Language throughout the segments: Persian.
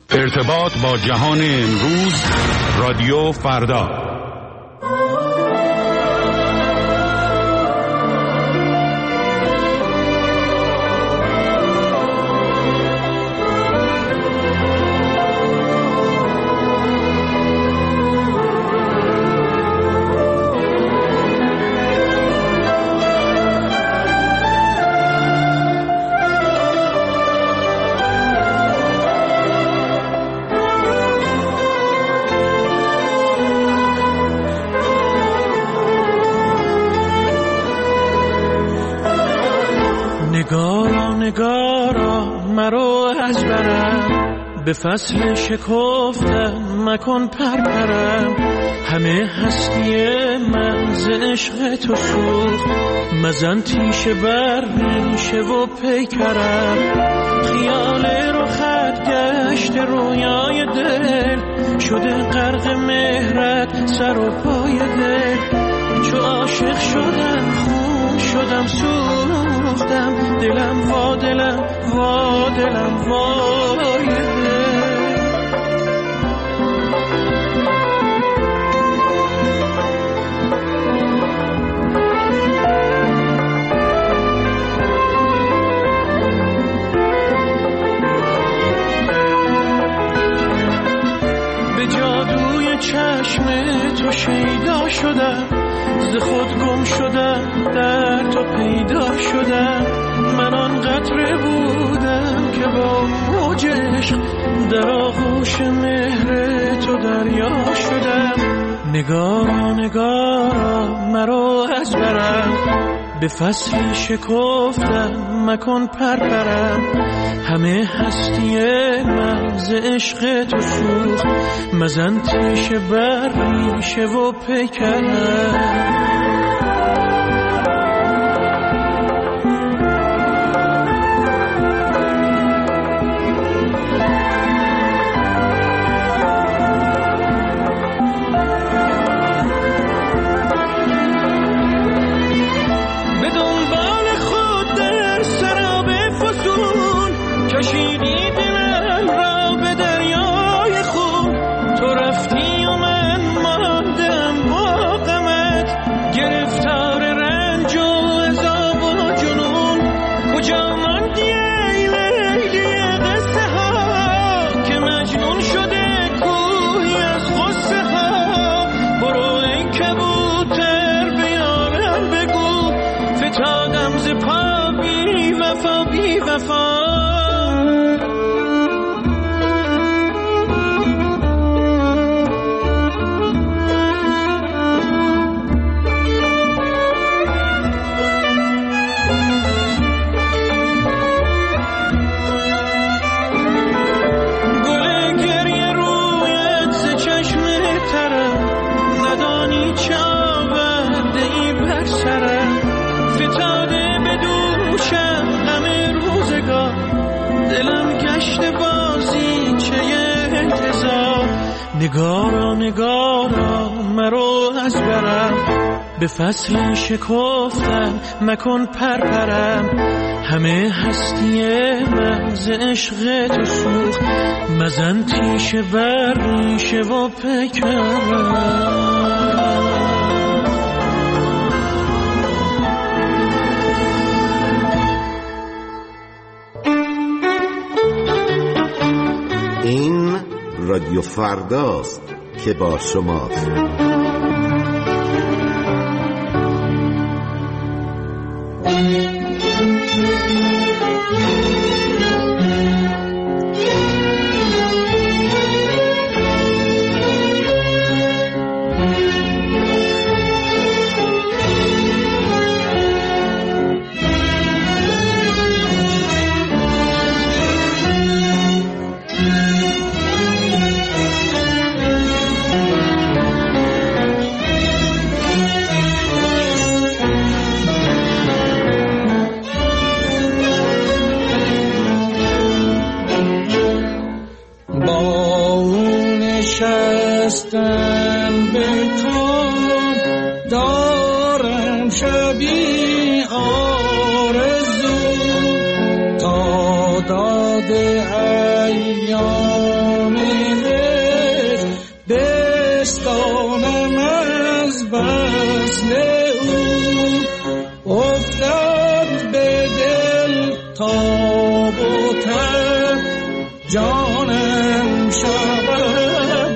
ارتباط با جهان امروز، رادیو فردا. نگارا مرو از برم، به فصل شکفتم مکن پرپرم. همه هستی من ز عشق تو سوخت، مزن تیشه بر ریشه و پیکرم. خیال رخت گشت رویای دل، شده غرق مهرت سر و پای دل. چو عاشق شدم خون شدم سوختم، دلم وا دلم وا دلم وای دل. به جادوی چشم تو شیدا شدم، ز خود گم شدم در تو پیدا شدم. من آن قطره بودم که با موج عشق در آغوش مهر تو دریا شدم. نگارا نگارا مرو از برم، به فصل شکفتم مکن پرپرم. همه هستی من ز عشق تو سوخت، مزن تیشه بر ریشه و پیکرم. نگارا نگارا مرو از برم، به فصل شکفتم مکن پرپرم. همه هستی من ز عشق تو سوخت، مزن تیشه بر ریشه و پیکرم. این رادیو فرداست که با شماست. دستم بکن دارم شبی آرزو تا داد ایام جانم شود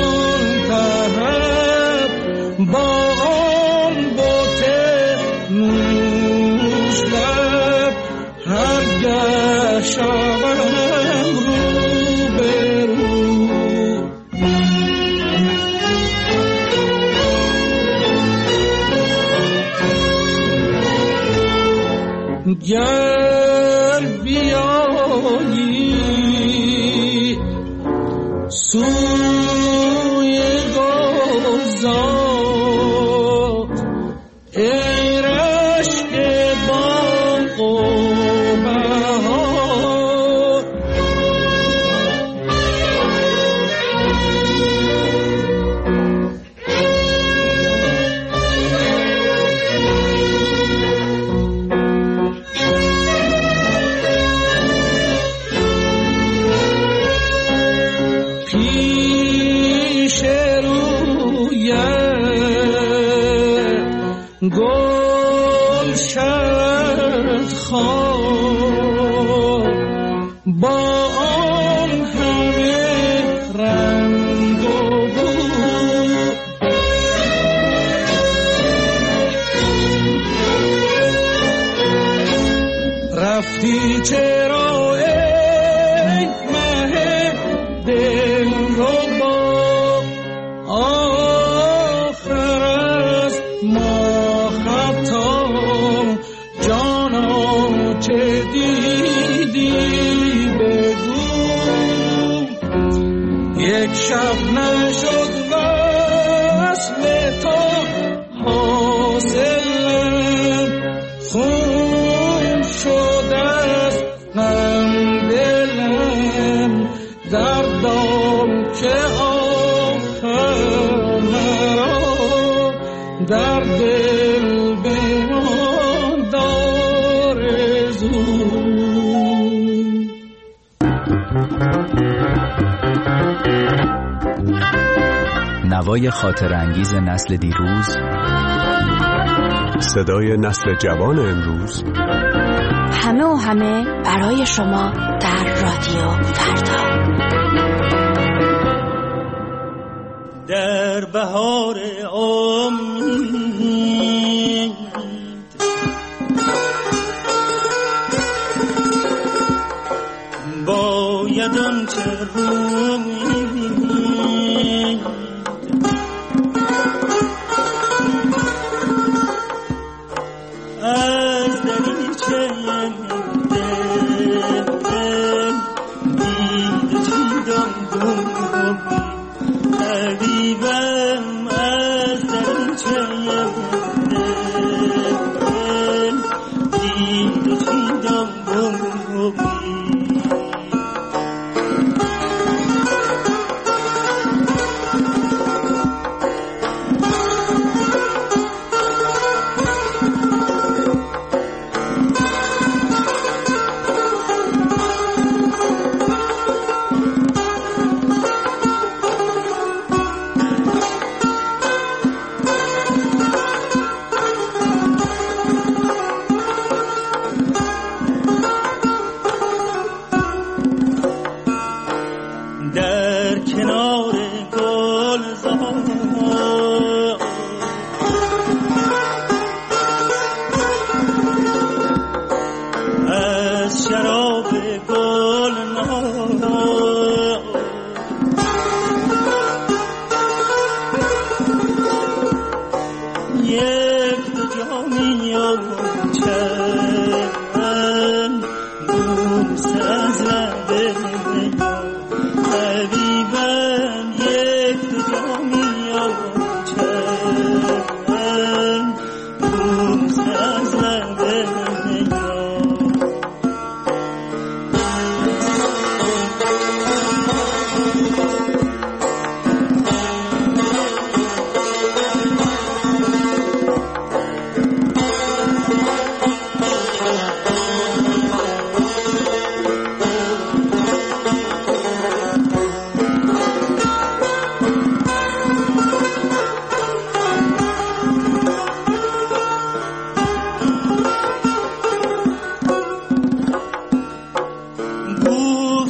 منتهب با آن بت نوش لب هرگه شوم رو به رو. گر بیایی سوی گلزار ای رشک باغ و بهار، پیش رویت گل شد خار با آن همه رنگ و بو. رفتی چرا ای مه دلربا، آخر از ما خطام جانا چه دیدی بگو. یک شب نشد وصل تو حاصلم، خون شد از غم دلم، دردم که آخر مرا در دل بمان دارزو. نوای خاطر انگیز نسل دیروز، صدای نسل جوان امروز، همه و همه برای شما در رادیو فردا. در بهار امید باید آنچه روید از دریچه دل دیده چیدم دوم حبیبم از دریچه دل دیده چیدم دوم.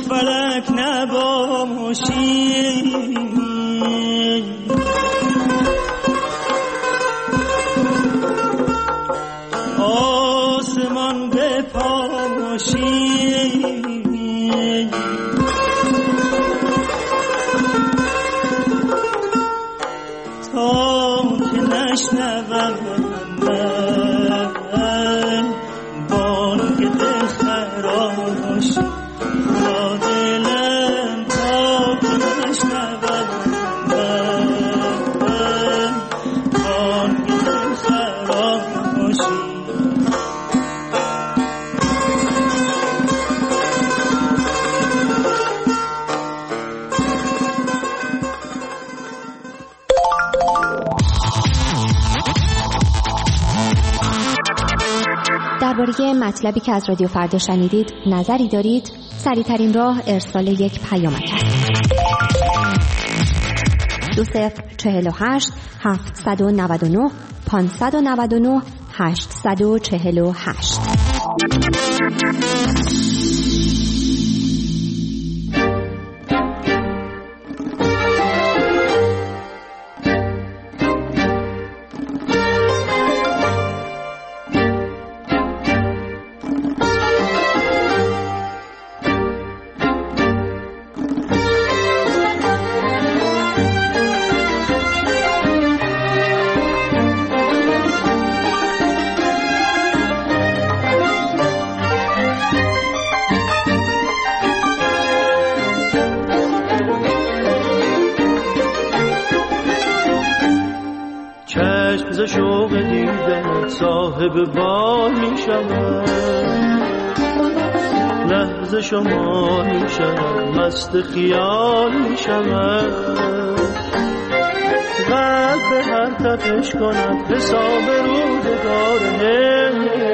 فلک نباشی آسمان بپاشی تا که نشنوم بانگ دل خراش با دلم تا که نشنوم بانگ دل خراشی درباره مطلبی که از رادیو فردا شنیدید نظری دارید؟ سریع‌ترین راه ارسال یک پیامک است. 2048 799 599 848. ز شوق دیدن صاحب بال می شود، لحظه شما می شود، مست خیال می شود، قلب به هر تپش کند حساب روزگاره،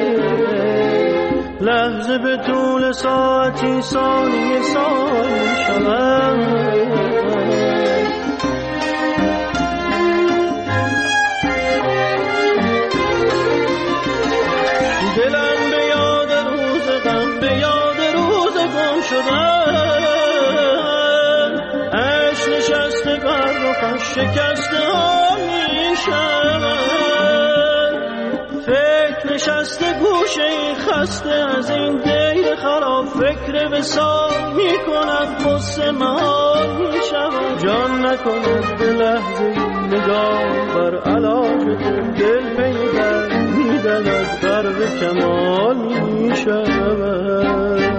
لحظه به طول ساعتی ثانیه سال می شود. دلم به یاد روز غم، به یاد روز گم شدن، عشق نشسته بر رخش شکسته ها می شود، فکر نشسته گوشه این خسته از این دیر خراب، فکر وصال می کند غصه محال می شود، جان نکند به لحظه نگاه بر علاج دل پیدا می دلد غرق کمال می شود.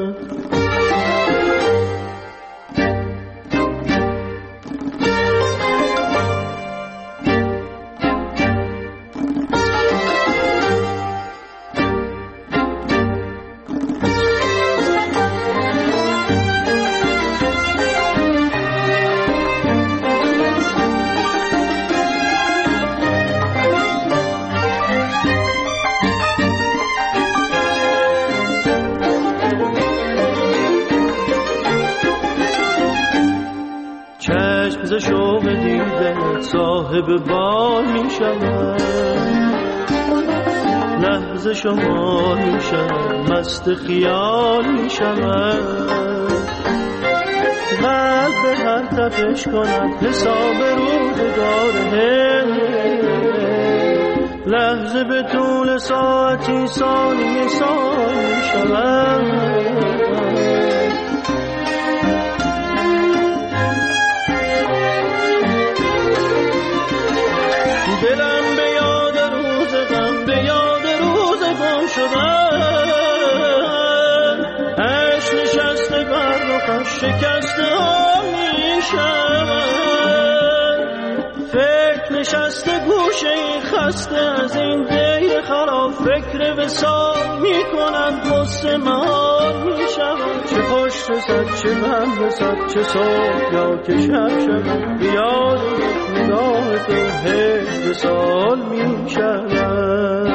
ز شوق دیدن صاحب بال می شود، لحظه شما می شود، مست خیال می شود، قلب به هر تپش کند حساب روزگاره، لحظه به طول ساعتی ثانیه سال می شود. دلم به یاد روز غم، به یاد روز گم شدن، عشق نشسته بر رخش شکسته ها می شود، فکر نشسته گوشه این خسته از این دیر خراب، فکر وصال می کند غصه محال می شود، چه خوش رسد چه من رسد، چه صبح یا که شب شود، بیاد نگاه تو هجد سال می شود.